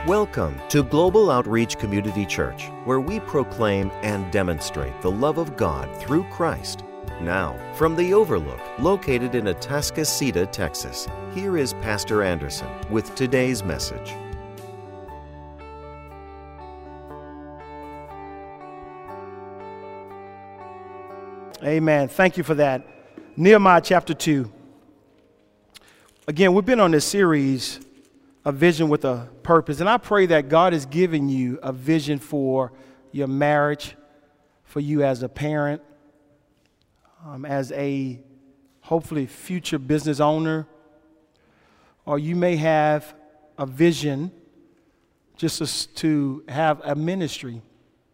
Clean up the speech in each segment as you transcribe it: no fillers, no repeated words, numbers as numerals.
Welcome to Global Outreach Community Church, where we proclaim and demonstrate the love of God through Christ. Now, from the Overlook, located in Atascocita, Texas, here is Pastor Anderson with today's message. Amen. Thank you for that. Nehemiah chapter 2. Again, we've been on this series, A Vision with a Purpose, and I pray that God is giving you a vision for your marriage, for you as a parent, as a hopefully future business owner, or you may have a vision just to have a ministry.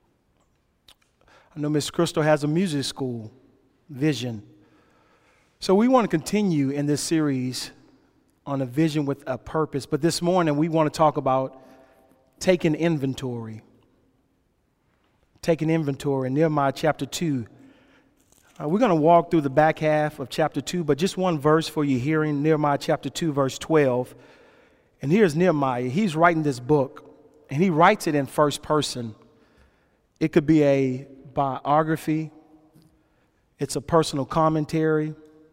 I know Miss Crystal has a music school vision. So we want to continue in this series on a vision with a purpose. But this morning we want to talk about taking inventory. Taking inventory in Nehemiah chapter 2. We're going to walk through the back half of chapter 2, but just one verse for you hearing, Nehemiah chapter 2, verse 12. And here's Nehemiah. He's writing this book, and he writes it in first person. It could be a biography. It's a personal commentary.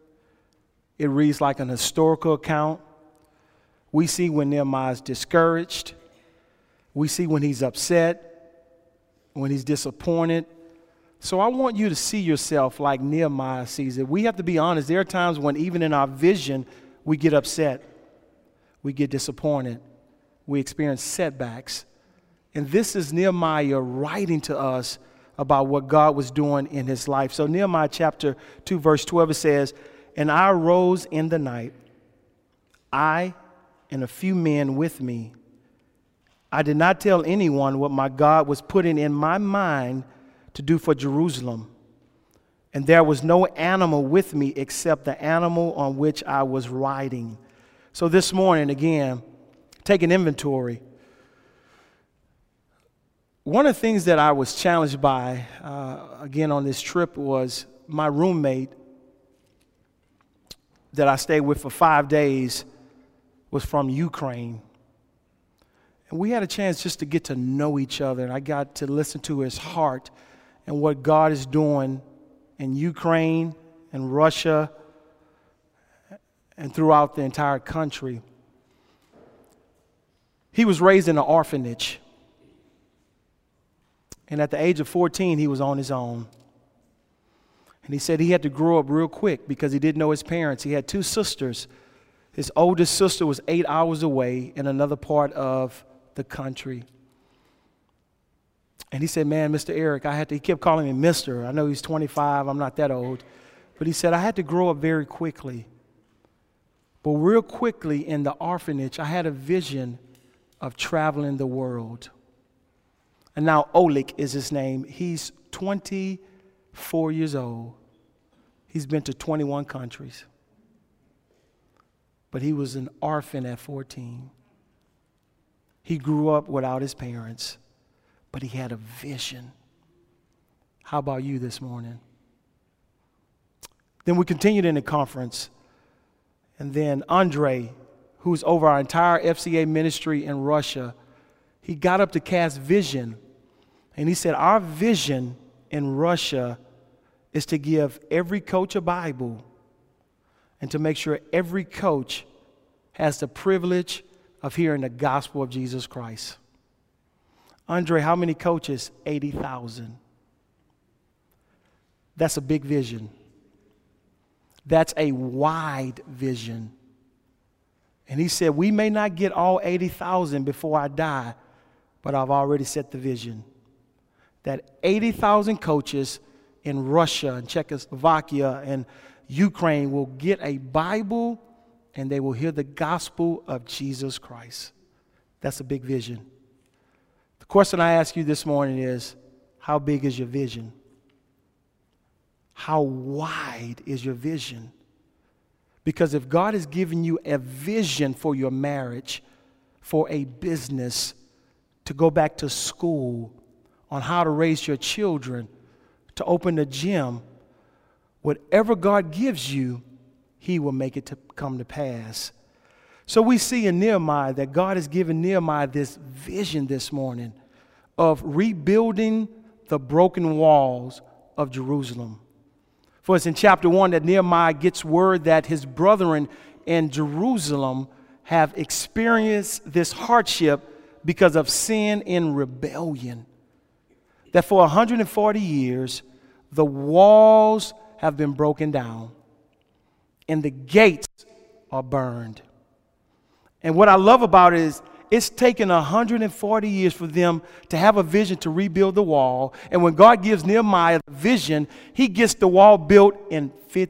It reads like an historical account. We see when Nehemiah's discouraged. We see when he's upset, when he's disappointed. So I want you to see yourself like Nehemiah sees it. We have to be honest. There are times when even in our vision, we get upset. We get disappointed. We experience setbacks. And this is Nehemiah writing to us about what God was doing in his life. So Nehemiah chapter 2, verse 12, it says, "And I arose in the night, I and a few men with me. I did not tell anyone what my God was putting in my mind to do for Jerusalem. And there was no animal with me except the animal on which I was riding." So this morning, again, taking inventory. One of the things that I was challenged by, again, on this trip was my roommate that I stayed with for 5 days was from Ukraine. And we had a chance just to get to know each other, and I got to listen to his heart and what God is doing in Ukraine and Russia and throughout the entire country. He was raised in an orphanage. And at the age of 14, he was on his own. And he said he had to grow up real quick because he didn't know his parents. He had 2 sisters. His oldest sister was 8 hours away in another part of the country. And he said, "Man, Mr. Eric, he kept calling me Mr. I know he's 25, I'm not that old. But he said, I had to grow up very quickly. But real quickly in the orphanage, I had a vision of traveling the world." And now Oleg is his name. He's 24 years old. He's been to 21 countries. But he was an orphan at 14. He grew up without his parents, but he had a vision. How about you this morning? Then we continued in the conference. And then Andre, who's over our entire FCA ministry in Russia, he got up to cast vision. And he said, our vision in Russia is to give every coach a Bible and to make sure every coach has the privilege of hearing the gospel of Jesus Christ. Andre, how many coaches? 80,000. That's a big vision. That's a wide vision. And he said, we may not get all 80,000 before I die, but I've already set the vision that 80,000 coaches in Russia and Czechoslovakia and Ukraine will get a Bible and they will hear the gospel of Jesus Christ. That's a big vision. The question I ask you this morning is, how big is your vision? How wide is your vision? Because if God has given you a vision for your marriage, for a business, to go back to school, on how to raise your children, to open a gym, whatever God gives you, he will make it to come to pass. So we see in Nehemiah that God has given Nehemiah this vision this morning of rebuilding the broken walls of Jerusalem. For it's in chapter 1 that Nehemiah gets word that his brethren in Jerusalem have experienced this hardship because of sin and rebellion. That for 140 years, the walls have been broken down and the gates are burned. And what I love about it is it's taken 140 years for them to have a vision to rebuild the wall. And when God gives Nehemiah the vision, he gets the wall built in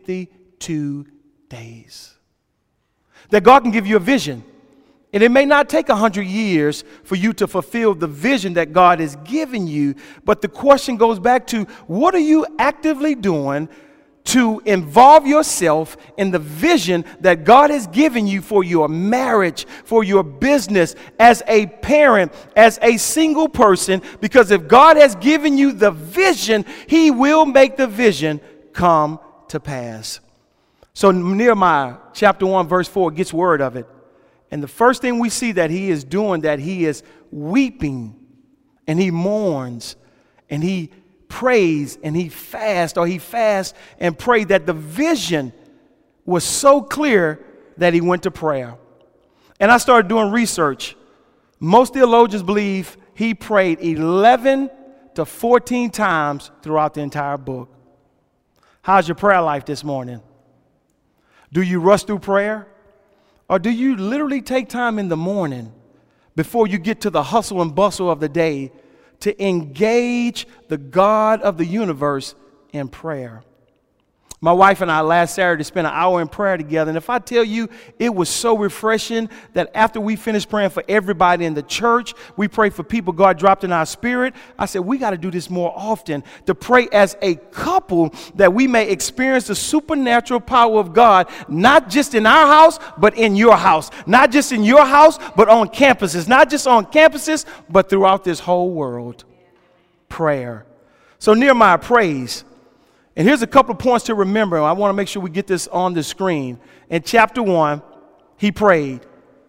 52 days. That God can give you a vision. And it may not take 100 years for you to fulfill the vision that God has given you. But the question goes back to, what are you actively doing to involve yourself in the vision that God has given you for your marriage, for your business, as a parent, as a single person? Because if God has given you the vision, he will make the vision come to pass. So Nehemiah chapter 1 verse 4 gets word of it. And the first thing we see that he is doing, that he is weeping and he mourns and he prays and he fasts, or he fasts and prayed, that the vision was so clear that he went to prayer. And I started doing research. Most theologians believe he prayed 11 to 14 times throughout the entire book. How's your prayer life this morning? Do you rush through prayer? Or do you literally take time in the morning before you get to the hustle and bustle of the day to engage the God of the universe in prayer? My wife and I last Saturday spent an hour in prayer together. And if I tell you, it was so refreshing that after we finished praying for everybody in the church, we prayed for people God dropped in our spirit. I said, we got to do this more often, to pray as a couple that we may experience the supernatural power of God, not just in our house, but in your house. Not just in your house, but on campuses. Not just on campuses, but throughout this whole world. Prayer. So Nehemiah prays. And here's a couple of points to remember. I want to make sure we get this on the screen. In chapter 1, he prayed.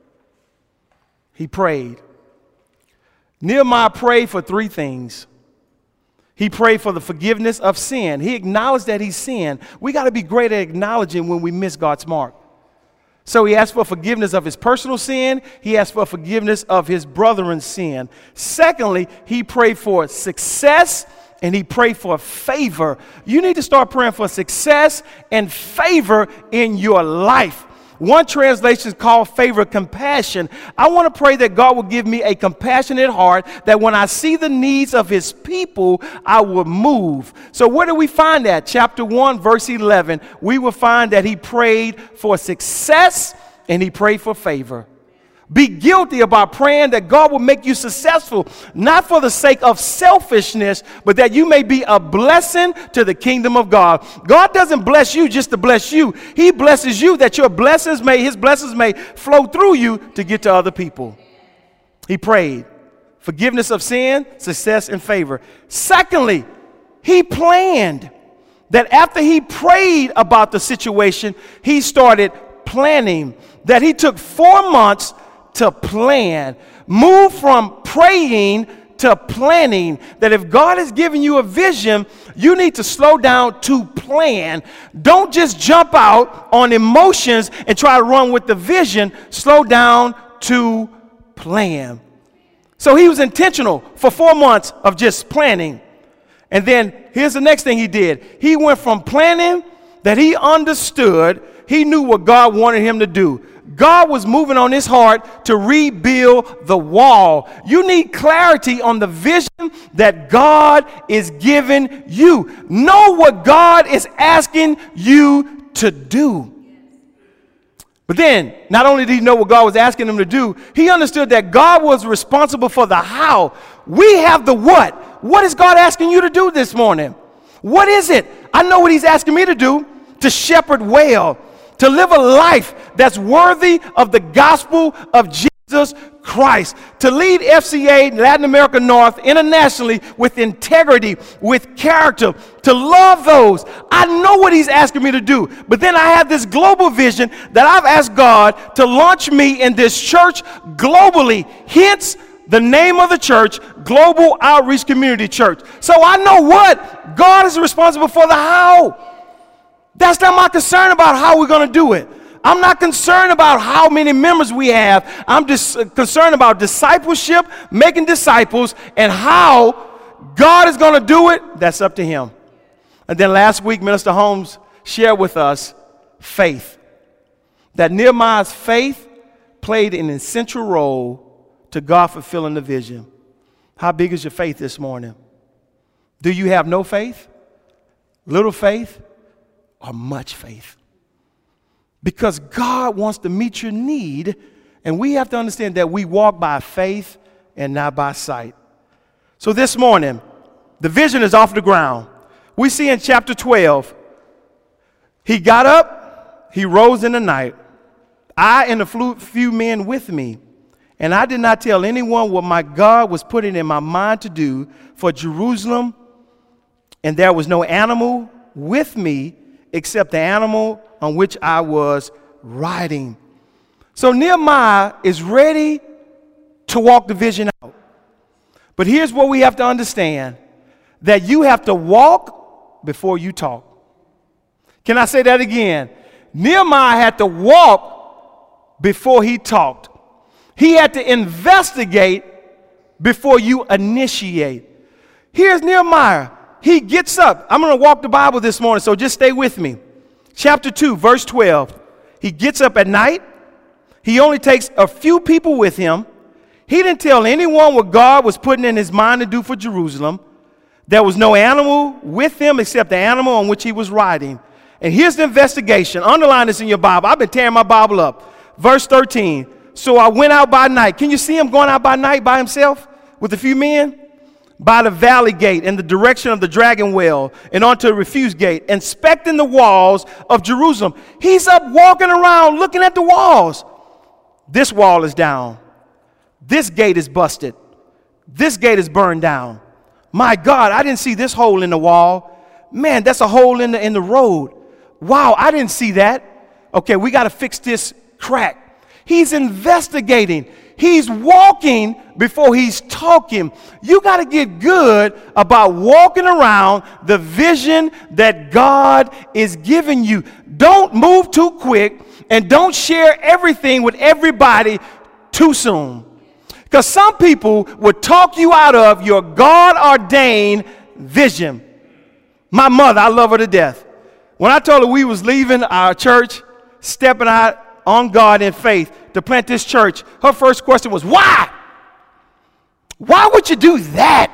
He prayed. Nehemiah prayed for three things. He prayed for the forgiveness of sin. He acknowledged that he sinned. We got to be great at acknowledging when we miss God's mark. So he asked for forgiveness of his personal sin. He asked for forgiveness of his brethren's sin. Secondly, he prayed for success. And he prayed for favor. You need to start praying for success and favor in your life. One translation is called favor compassion. I want to pray that God will give me a compassionate heart, that when I see the needs of his people, I will move. So where do we find that? Chapter 1, verse 11. We will find that he prayed for success and he prayed for favor. Be guilty about praying that God will make you successful, not for the sake of selfishness, but that you may be a blessing to the kingdom of God. God doesn't bless you just to bless you. He blesses you that his blessings may flow through you to get to other people. He prayed forgiveness of sin, success, and favor. Secondly, he planned that after he prayed about the situation, he started planning. That he took 4 months to plan. Move from praying to planning. That if God has given you a vision, you need to slow down to plan. Don't just jump out on emotions and try to run with the vision. Slow down to plan. So he was intentional for 4 months of just planning. And then here's the next thing he did. He went from planning that he understood. He knew what God wanted him to do. God was moving on his heart to rebuild the wall. You need clarity on the vision that God is giving you. Know what God is asking you to do. But then, not only did he know what God was asking him to do, he understood that God was responsible for the how. We have the what. What is God asking you to do this morning? What is it? I know what he's asking me to do: to shepherd well, to live a life that's worthy of the gospel of Jesus Christ, to lead FCA Latin America North internationally with integrity, with character, to love those. I know what he's asking me to do, but then I have this global vision that I've asked God to launch me in this church globally, hence the name of the church, Global Outreach Community Church. So I know what? God is responsible for the how. That's not my concern about how we're going to do it. I'm not concerned about how many members we have. I'm just concerned about discipleship, making disciples, and how God is going to do it. That's up to him. And then last week, Minister Holmes shared with us faith. That Nehemiah's faith played an essential role to God fulfilling the vision. How big is your faith this morning? Do you have no faith, little faith, or much faith? Because God wants to meet your need, and we have to understand that we walk by faith and not by sight. So this morning, the vision is off the ground. We see in chapter 12, he got up, he rose in the night, I and a few men with me, and I did not tell anyone what my God was putting in my mind to do for Jerusalem, and there was no animal with me except the animal on which I was riding. So Nehemiah is ready to walk the vision out. But here's what we have to understand, that you have to walk before you talk. Can I say that again? Nehemiah had to walk before he talked. He had to investigate before you initiate. Here's Nehemiah. He gets up. I'm going to walk the Bible this morning, so just stay with me. Chapter 2, verse 12. He gets up at night. He only takes a few people with him. He didn't tell anyone what God was putting in his mind to do for Jerusalem. There was no animal with him except the animal on which he was riding. And here's the investigation. Underline this in your Bible. I've been tearing my Bible up. Verse 13. So I went out by night. Can you see him going out by night by himself with a few men? By the valley gate in the direction of the dragon well and onto the refuse gate, inspecting the walls of Jerusalem. He's up walking around looking at the walls. This wall is down. This gate is busted. This gate is burned down. My God, I didn't see this hole in the wall. Man, that's a hole in the road. Wow, I didn't see that. Okay, we got to fix this crack. He's investigating. He's walking before he's talking. You got to get good about walking around the vision that God is giving you. Don't move too quick, and don't share everything with everybody too soon. Because some people would talk you out of your God-ordained vision. My mother, I love her to death. When I told her we was leaving our church, stepping out on God in faith to plant this church, her first question was, why? Why would you do that?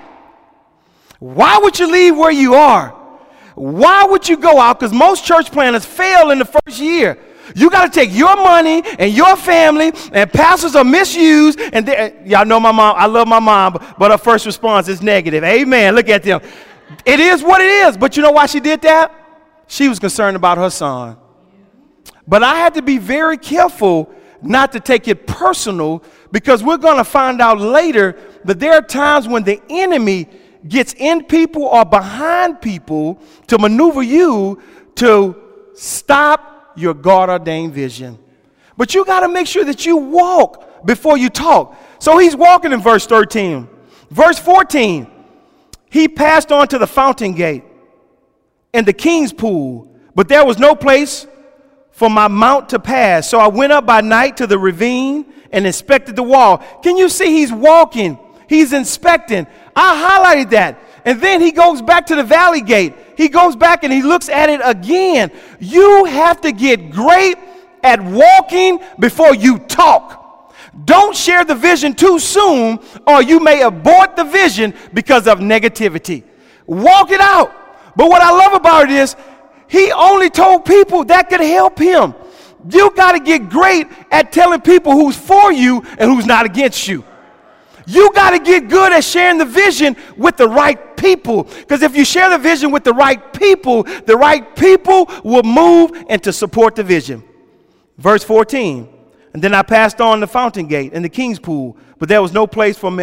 Why would you leave where you are? Why would you go out? Because most church planners fail in the first year. You got to take your money and your family, and pastors are misused. And y'all know my mom. I love my mom, but her first response is negative. Amen. Look at them. It is what it is. But you know why she did that? She was concerned about her son. But I had to be very careful not to take it personal, because we're going to find out later that there are times when the enemy gets in people or behind people to maneuver you to stop your God-ordained vision. But you got to make sure that you walk before you talk. So he's walking in verse 13. Verse 14, he passed on to the fountain gate and the king's pool, but there was no place for my mount to pass. So I went up by night to the ravine and inspected the wall. Can you see he's walking? He's inspecting. I highlighted that. And then he goes back to the valley gate. He goes back and he looks at it again. You have to get great at walking before you talk. Don't share the vision too soon, or you may abort the vision because of negativity. Walk it out. But what I love about it is he only told people that could help him. You got to get great at telling people who's for you and who's not against you. You got to get good at sharing the vision with the right people. Because if you share the vision with the right people will move and to support the vision. Verse 14. And then I passed on the fountain gate and the king's pool, but there was no place for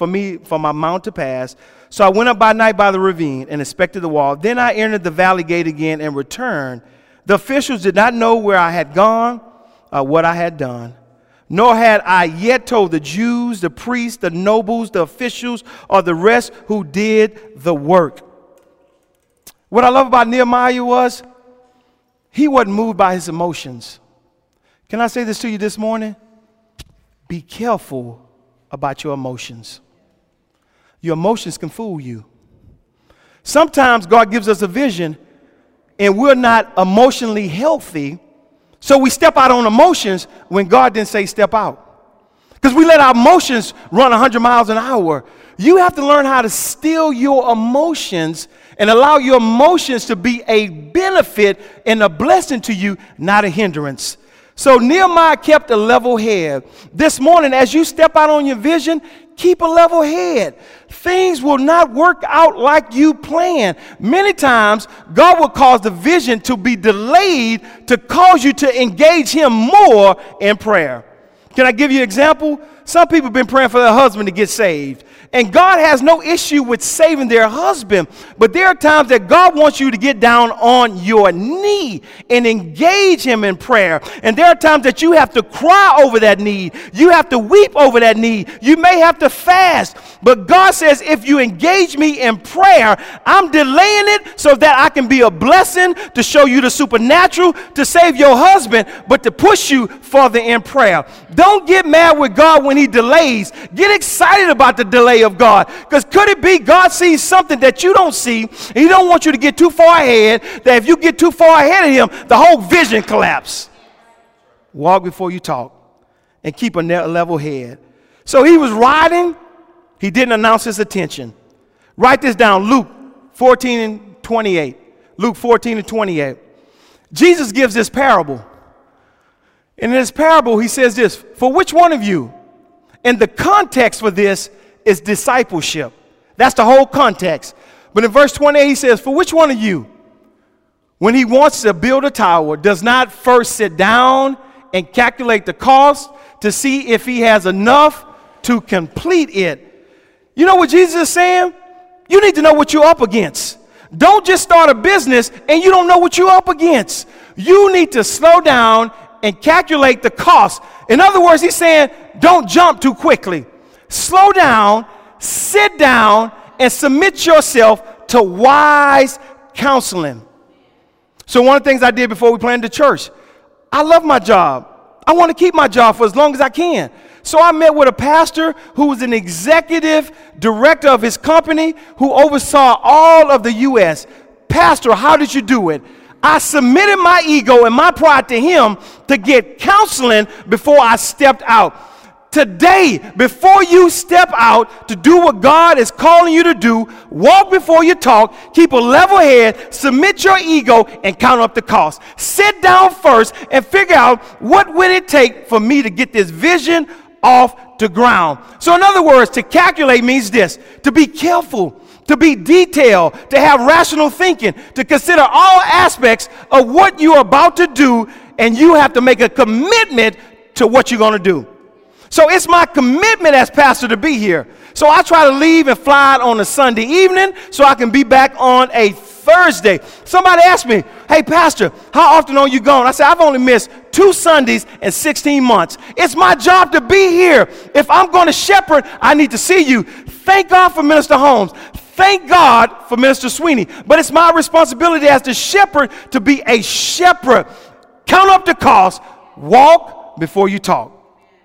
my mount to pass. So I went up by night by the ravine and inspected the wall. Then I entered the valley gate again and returned. The officials did not know where I had gone or what I had done, nor had I yet told the Jews, the priests, the nobles, the officials, or the rest who did the work. What I love about Nehemiah was he wasn't moved by his emotions. Can I say this to you this morning? Be careful about your emotions. Your emotions can fool you. Sometimes God gives us a vision and we're not emotionally healthy, so we step out on emotions when God didn't say step out. Because we let our emotions run 100 miles an hour. You have to learn how to still your emotions and allow your emotions to be a benefit and a blessing to you, not a hindrance. So Nehemiah kept a level head. This morning, as you step out on your vision, keep a level head. Things will not work out like you planned. Many times, God will cause the vision to be delayed to cause you to engage Him more in prayer. Can I give you an example? Some people have been praying for their husband to get saved. And God has no issue with saving their husband. But there are times that God wants you to get down on your knee and engage Him in prayer. And there are times that you have to cry over that need. You have to weep over that need. You may have to fast. But God says, if you engage me in prayer, I'm delaying it so that I can be a blessing to show you the supernatural, to save your husband, but to push you further in prayer. Don't get mad with God when He delays. Get excited about the delay of God. Because could it be God sees something that you don't see, and He don't want you to get too far ahead, that if you get too far ahead of Him, the whole vision collapses. Walk before you talk and keep a level head. So he was riding. He didn't announce his intention. Write this down, Luke 14 and 28. Luke 14 and 28. Jesus gives this parable. And in this parable, He says this, for which one of you? And the context for this is discipleship. That's the whole context. But in verse 28, He says, for which one of you, when he wants to build a tower, does not first sit down and calculate the cost to see if he has enough to complete it? You know what Jesus is saying? You need to know what you're up against. Don't just start a business and you don't know what you're up against. You need to slow down and calculate the cost. In other words, He's saying, don't jump too quickly. Slow down, sit down, and submit yourself to wise counseling. So one of the things I did before we planted the church, I love my job. I want to keep my job for as long as I can. So I met with a pastor who was an executive director of his company who oversaw all of the U.S. Pastor, how did you do it? I submitted my ego and my pride to him to get counseling before I stepped out. Today, before you step out to do what God is calling you to do, walk before you talk, keep a level head, submit your ego, and count up the cost. Sit down first and figure out what would it take for me to get this vision off the ground. So in other words, to calculate means this, to be careful, to be detailed, to have rational thinking, to consider all aspects of what you're about to do, and you have to make a commitment to what you're going to do. So it's my commitment as pastor to be here. So I try to leave and fly out on a Sunday evening so I can be back on a Thursday. Somebody asked me, hey, pastor, how often are you gone? I said, I've only missed 2 Sundays in 16 months. It's my job to be here. If I'm going to shepherd, I need to see you. Thank God for Minister Holmes. Thank God for Minister Sweeney. But it's my responsibility as the shepherd to be a shepherd. Count up the cost. Walk before you talk.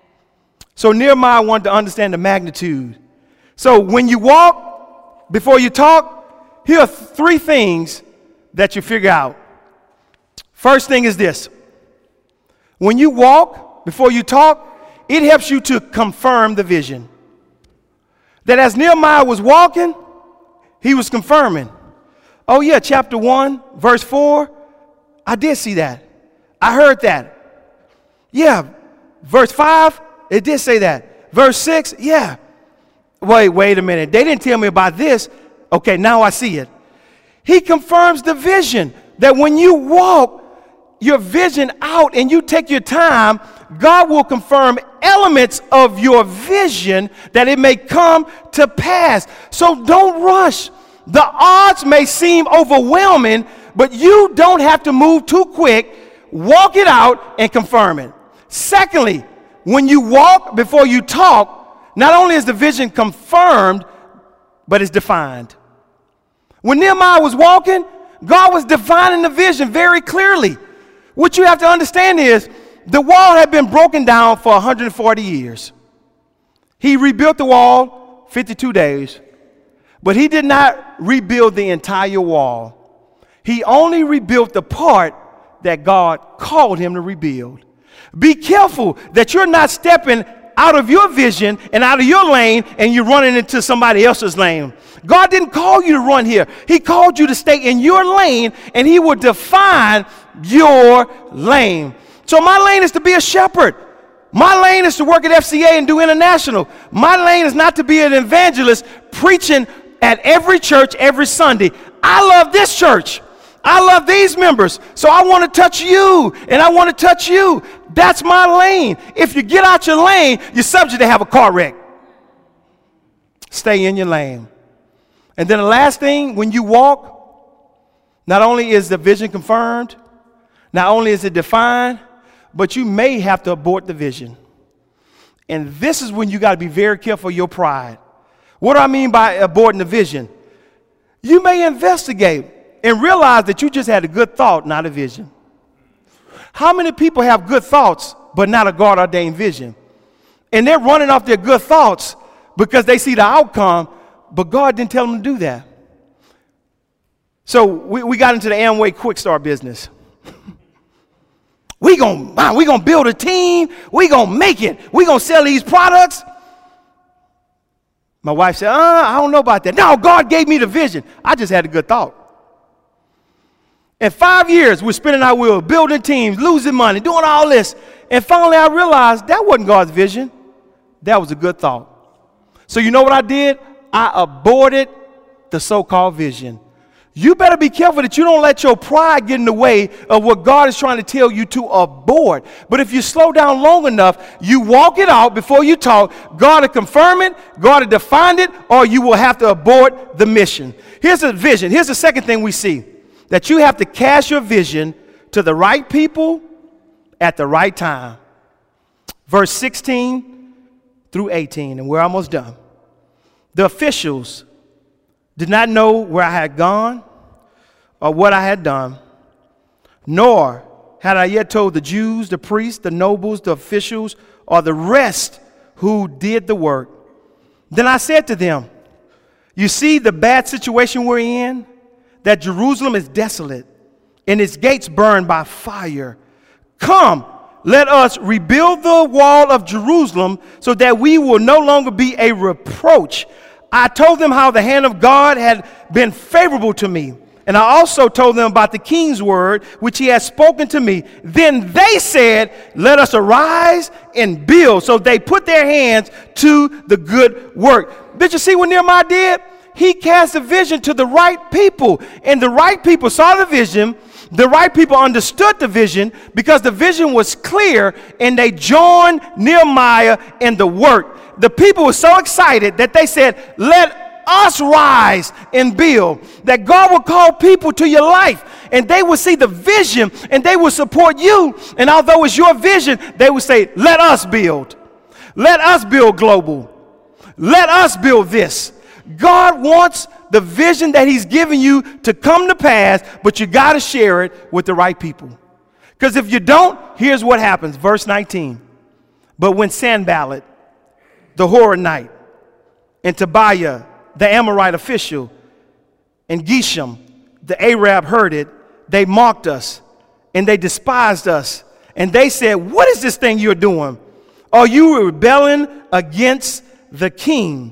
So Nehemiah wanted to understand the magnitude. So when you walk before you talk, here are 3 things that you figure out. First thing is this. When you walk before you talk, it helps you to confirm the vision. That as Nehemiah was walking, he was confirming. Oh yeah, chapter 1, verse 4, I did see that. I heard that. Yeah, verse 5, it did say that. Verse 6, yeah. Wait a minute. They didn't tell me about this. Okay, now I see it. He confirms the vision that when you walk your vision out and you take your time, God will confirm elements of your vision that it may come to pass. So don't rush. The odds may seem overwhelming, but you don't have to move too quick. Walk it out and confirm it. Secondly, when you walk before you talk, not only is the vision confirmed, but it's defined. When Nehemiah was walking, God was defining the vision very clearly. What you have to understand is the wall had been broken down for 140 years. He rebuilt the wall 52 days, but he did not rebuild the entire wall. He only rebuilt the part that God called him to rebuild. Be careful that you're not stepping out of your vision and out of your lane and you're running into somebody else's lane. God didn't call you to run here. He called you to stay in your lane, and he will define your lane. So my lane is to be a shepherd. My lane is to work at FCA and do international. My lane is not to be an evangelist preaching at every church every Sunday. I love this church. I love these members. So I want to touch you, and I want to touch you. That's my lane. If you get out your lane, you're subject to have a car wreck. Stay in your lane. And then the last thing, when you walk, not only is the vision confirmed, not only is it defined, but you may have to abort the vision. And this is when you got to be very careful of your pride. What do I mean by aborting the vision? You may investigate and realize that you just had a good thought, not a vision. How many people have good thoughts, but not a God-ordained vision? And they're running off their good thoughts because they see the outcome, but God didn't tell them to do that. So we got into the Amway Quick Start business. we gonna build a team. We gonna make it. We gonna sell these products. My wife said, I don't know about that. No, God gave me the vision. I just had a good thought. In 5 years, we're spinning our wheels, building teams, losing money, doing all this. And finally, I realized that wasn't God's vision. That was a good thought. So you know what I did? I aborted the so-called vision. You better be careful that you don't let your pride get in the way of what God is trying to tell you to abort. But if you slow down long enough, you walk it out before you talk, God will confirm it, God will define it, or you will have to abort the mission. Here's the vision. Here's the second thing we see, that you have to cast your vision to the right people at the right time. Verse 16 through 18, and we're almost done. The officials did not know where I had gone or what I had done, nor had I yet told the Jews, the priests, the nobles, the officials, or the rest who did the work. Then I said to them, you see the bad situation we're in, that Jerusalem is desolate and its gates burned by fire. Come, let us rebuild the wall of Jerusalem so that we will no longer be a reproach. I told them how the hand of God had been favorable to me. And I also told them about the king's word, which he had spoken to me. Then they said, let us arise and build. So they put their hands to the good work. Did you see what Nehemiah did? He cast a vision to the right people. And the right people saw the vision. The right people understood the vision because the vision was clear, and they joined Nehemiah in the work. The people were so excited that they said, let us rise and build. That God will call people to your life, and they will see the vision, and they will support you. And although it's your vision, they will say, let us build. Let us build global. Let us build this. God wants the vision that he's given you to come to pass, but you got to share it with the right people. Because if you don't, here's what happens. Verse 19. But when Sanballat, the Horonite, and Tobiah, the Amorite official, and Geshem, the Arab, heard it, they mocked us, and they despised us. And they said, what is this thing you're doing? Are you rebelling against the king?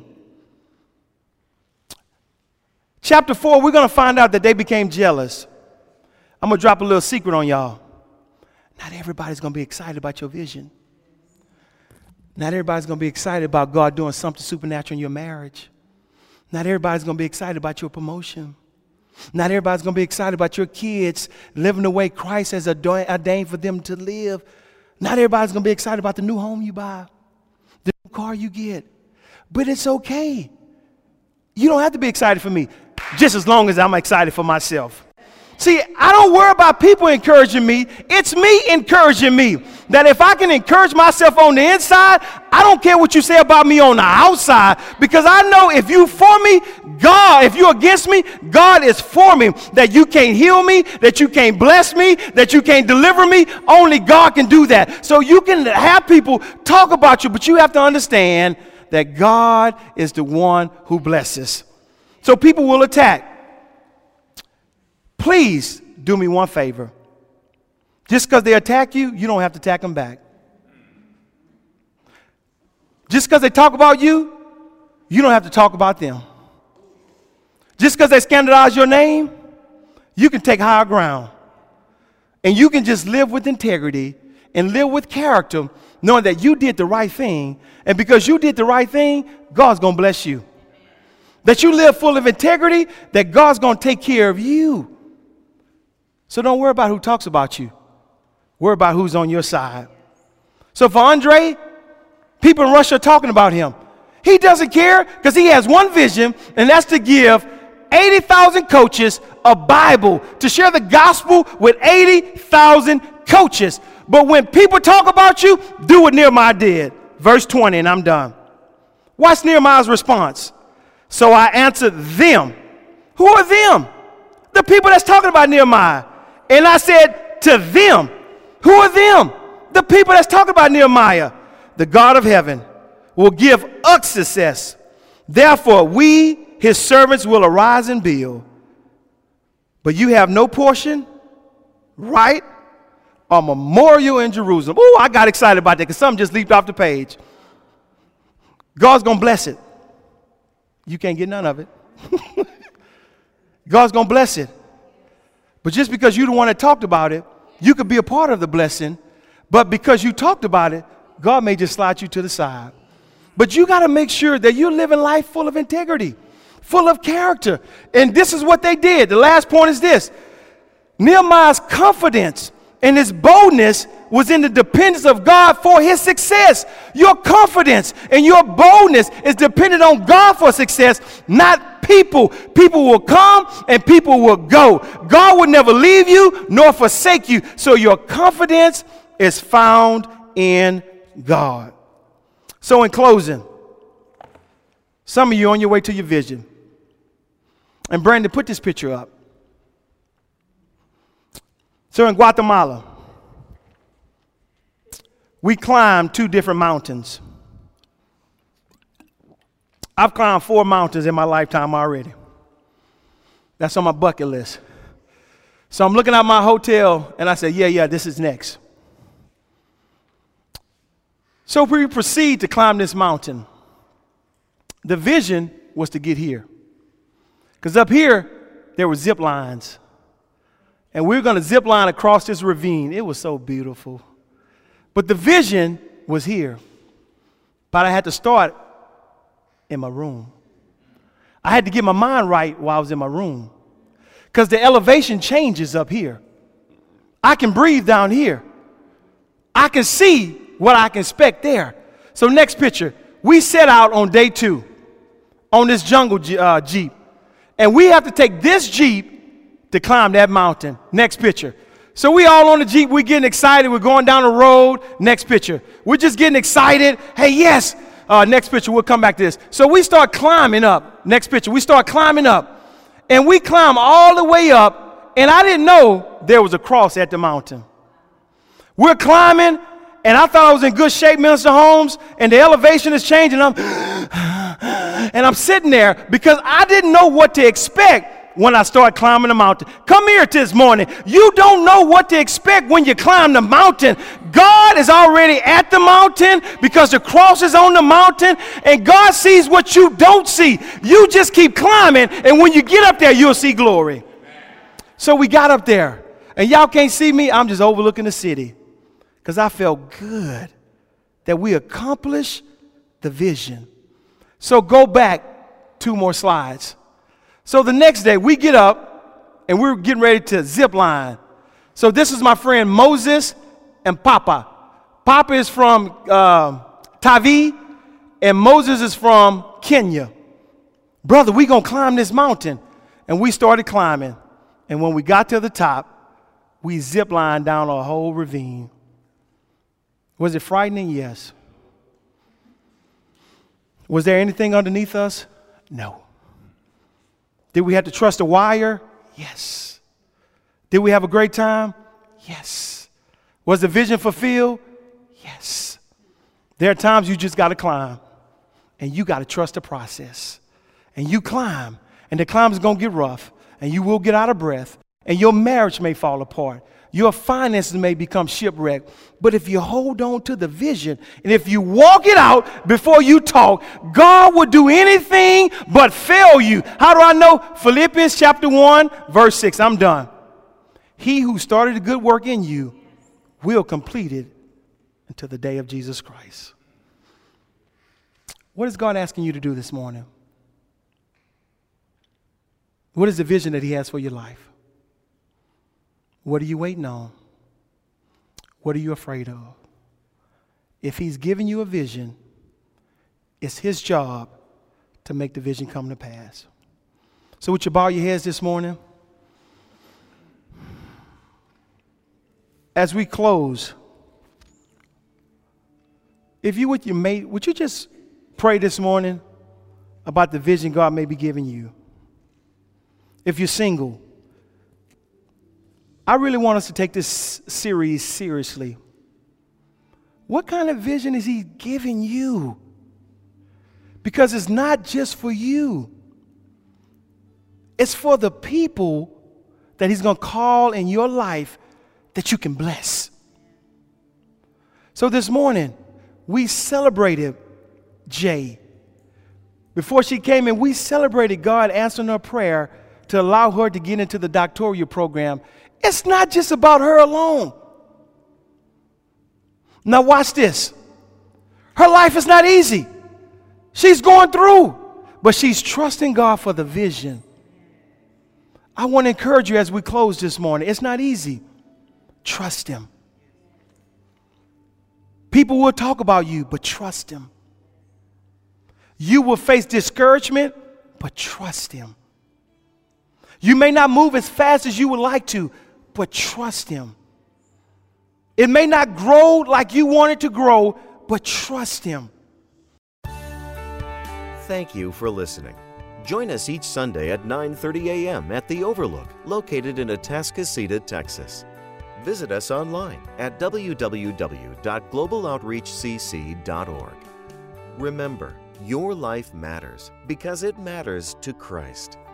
Chapter 4, we're going to find out that they became jealous. I'm going to drop a little secret on y'all. Not everybody's going to be excited about your vision. Not everybody's going to be excited about God doing something supernatural in your marriage. Not everybody's going to be excited about your promotion. Not everybody's going to be excited about your kids living the way Christ has ordained for them to live. Not everybody's going to be excited about the new home you buy, the new car you get. But it's okay. You don't have to be excited for me, just as long as I'm excited for myself. See, I don't worry about people encouraging me. It's me encouraging me. That if I can encourage myself on the inside, I don't care what you say about me on the outside, because I know if you for me, God, if you're against me, God is for me. That you can't heal me, that you can't bless me, that you can't deliver me. Only God can do that. So you can have people talk about you, but you have to understand that God is the one who blesses. So people will attack. Please do me one favor. Just because they attack you, you don't have to attack them back. Just because they talk about you, you don't have to talk about them. Just because they scandalize your name, you can take higher ground. And you can just live with integrity and live with character, knowing that you did the right thing. And because you did the right thing, God's going to bless you. That you live full of integrity, that God's going to take care of you. So don't worry about who talks about you. Worry about who's on your side. So for Andre, people in Russia are talking about him. He doesn't care because he has one vision, and that's to give 80,000 coaches a Bible, to share the gospel with 80,000 coaches. But when people talk about you, do what Nehemiah did. Verse 20, and I'm done. Watch Nehemiah's response. So I answered them. Who are them? The people that's talking about Nehemiah. And I said to them, who are them? The people that's talking about Nehemiah. The God of heaven will give us success. Therefore, we, his servants, will arise and build. But you have no portion, right, or memorial in Jerusalem. Oh, I got excited about that because something just leaped off the page. God's going to bless it. You can't get none of it. God's going to bless it. But just because you're the one that talked about it, you could be a part of the blessing. But because you talked about it, God may just slide you to the side. But you got to make sure that you're living life full of integrity, full of character. And this is what they did. The last point is this. Nehemiah's confidence and his boldness was in the dependence of God for his success. Your confidence and your boldness is dependent on God for success, not people. People will come and people will go. God will never leave you nor forsake you. So your confidence is found in God. So in closing, some of you are on your way to your vision. And Brandon, put this picture up. So in Guatemala, we climbed 2 different mountains. I've climbed 4 mountains in my lifetime already. That's on my bucket list. So I'm looking at my hotel and I said, yeah, this is next. So we proceed to climb this mountain. The vision was to get here. Because up here, there were zip lines. And we were going to zip line across this ravine. It was so beautiful. But the vision was here. But I had to start in my room. I had to get my mind right while I was in my room. Because the elevation changes up here. I can breathe down here. I can see what I can expect there. So next picture. We set out on day 2 on this jungle Jeep. And we have to take this Jeep to climb that mountain. Next picture. So we all on the Jeep, we're getting excited, we're going down the road. Next picture. We're just getting excited. Hey, yes. Next picture, we'll come back to this. So we start climbing up. Next picture, we start climbing up. And we climb all the way up, and I didn't know there was a cross at the mountain. We're climbing, and I thought I was in good shape, Minister Holmes, and the elevation is changing. And I'm sitting there because I didn't know what to expect when I start climbing the mountain. Come here this morning. You don't know what to expect when you climb the mountain. God is already at the mountain because the cross is on the mountain, and God sees what you don't see. You just keep climbing, and when you get up there, you'll see glory. So we got up there, and y'all can't see me. I'm just overlooking the city because I felt good that we accomplished the vision. So go back 2 more slides. So the next day, we get up, and we're getting ready to zip line. So this is my friend Moses and Papa. Papa is from Tavi, and Moses is from Kenya. Brother, we gonna climb this mountain. And we started climbing. And when we got to the top, we zip-lined down a whole ravine. Was it frightening? Yes. Was there anything underneath us? No. Did we have to trust a wire? Yes. Did we have a great time? Yes. Was the vision fulfilled? Yes. There are times you just got to climb, and you got to trust the process. And you climb, and the climb is going to get rough, and you will get out of breath, and your marriage may fall apart. Your finances may become shipwrecked. But if you hold on to the vision, and if you walk it out before you talk, God will do anything but fail you. How do I know? Philippians chapter 1, verse 6. I'm done. He who started a good work in you will complete it until the day of Jesus Christ. What is God asking you to do this morning? What is the vision that he has for your life? What are you waiting on? What are you afraid of? If he's giving you a vision, it's his job to make the vision come to pass. So would you bow your heads this morning? As we close, if you with your mate, would you just pray this morning about the vision God may be giving you? If you're single, I really want us to take this series seriously. What kind of vision is he giving you? Because it's not just for you. It's for the people that he's going to call in your life that you can bless. So this morning, we celebrated Jay. Before she came in, we celebrated God answering her prayer to allow her to get into the doctoral program. It's not just about her alone. Now watch this. Her life is not easy. She's going through, but she's trusting God for the vision. I want to encourage you as we close this morning. It's not easy. Trust him. People will talk about you, but trust him. You will face discouragement, but trust him. You may not move as fast as you would like to, but trust him. It may not grow like you want it to grow, but trust him. Thank you for listening. Join us each Sunday at 9:30 a.m. at The Overlook, located in Atascocita, Texas. Visit us online at www.globaloutreachcc.org. Remember, your life matters because it matters to Christ.